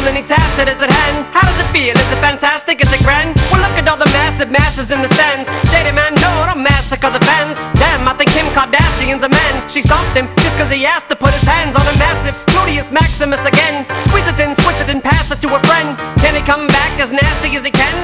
any task that is at hand. How does it feel? Is it fantastic? Is it grand? Well, look at all the massive masses in the stands. Shady man, no, don't massacre the fans. Damn, I think Kim Kardashian's a man. She stomped him just cause he asked to put his hands on a massive Gluteus Maximus again. Squeeze it in, switch it and pass it to a friend. Can he come back as nasty as he can?